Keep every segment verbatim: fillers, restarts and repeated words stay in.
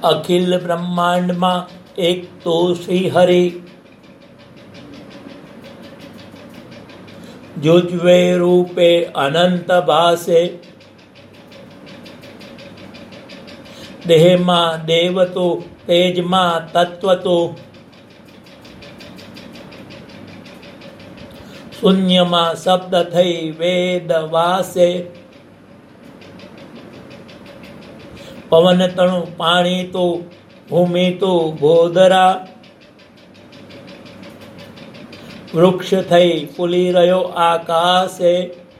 अखिल ब्रह्मांड में एक तो श्री हरि, जुजवे रूपे अनंत भासे। देह में देव तो, तेज में तत्व तो, शून्य में शब्द थई वेद वासे। पवन तणु पाणी तो, भूमि तो भोदरा। वृक्ष थई फूली रह्यो आकाशे।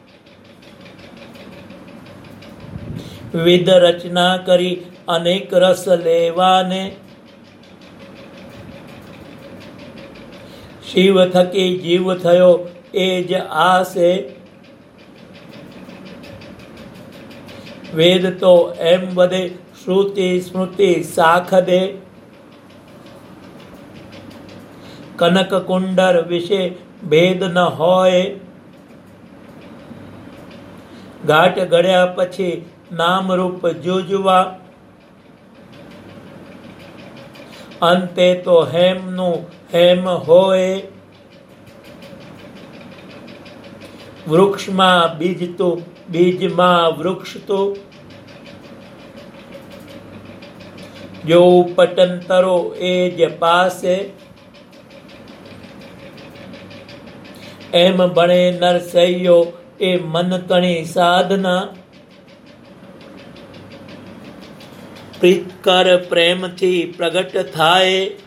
विविध रचना करी अनेक रस लेवाने। शिव थकी जीव थयो एज आसे। वेद तो एम वदे श्रुति स्मृति साख दे। कनक कुंडर विषे भेद न होय। घाट गढ़्या पछी नाम रूप जुजवा। अंते तो हेम नु हेम होय। वृक्ष मा बीज तो, बीज मा वृक्ष तो। जो पटंतरो एज पासे। एम बणे नरसैयो ए मन तणी साधना। प्रीत कर प्रेम थी प्रगट थाए।